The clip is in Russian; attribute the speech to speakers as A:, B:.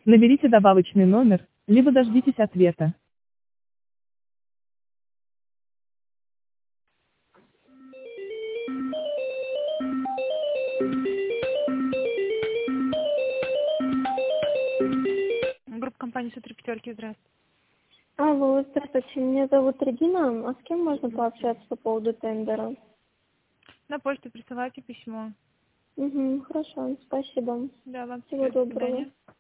A: Наберите добавочный номер, либо дождитесь ответа.
B: Группа компании «Сутри Пятерки», здравствуйте.
C: Алло, здравствуйте, меня зовут Регина. А с кем можно пообщаться по поводу тендера?
B: На почту присылайте письмо.
C: Угу, хорошо, спасибо.
B: Да, вам
C: Всего
B: до
C: доброго.
B: свидания.